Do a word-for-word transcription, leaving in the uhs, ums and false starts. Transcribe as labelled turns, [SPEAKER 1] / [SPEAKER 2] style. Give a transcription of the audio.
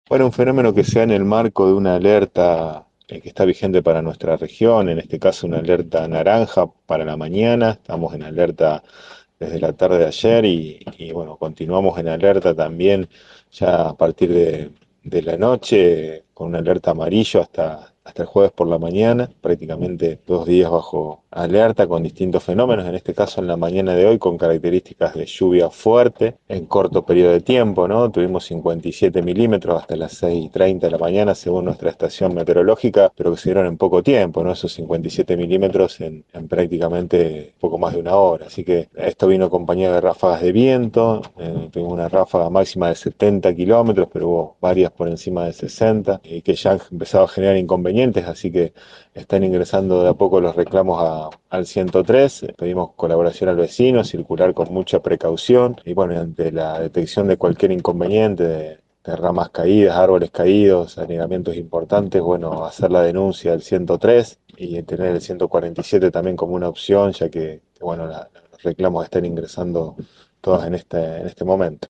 [SPEAKER 1] Bueno, un fenómeno que se da en el marco de una alerta eh, que está vigente para nuestra región, en este caso una alerta naranja para la mañana, estamos en alerta desde la tarde de ayer y, y, bueno, continuamos en alerta también ya a partir de, de la noche con una alerta amarillo hasta, hasta el jueves por la mañana, prácticamente dos días bajo alerta con distintos fenómenos, en este caso en la mañana de hoy con características de lluvia fuerte en corto periodo de tiempo, ¿no? Tuvimos cincuenta y siete milímetros hasta las seis y treinta de la mañana según nuestra estación meteorológica, pero que se dieron en poco tiempo, ¿no? Esos cincuenta y siete milímetros en, en prácticamente poco más de una hora, así que esto vino acompañado de ráfagas de viento, eh, tuvimos una ráfaga máxima de setenta kilómetros, pero hubo varias por encima de sesenta, y que ya han empezado a generar inconvenientes, así que están ingresando de a poco los reclamos a, al ciento tres, pedimos colaboración al vecino, circular con mucha precaución, y bueno, ante la detección de cualquier inconveniente, de, de ramas caídas, árboles caídos, anegamientos importantes, bueno, hacer la denuncia al ciento tres y tener el ciento cuarenta y siete también como una opción, ya que, que bueno, la- los reclamos están ingresando todos en este, en este momento.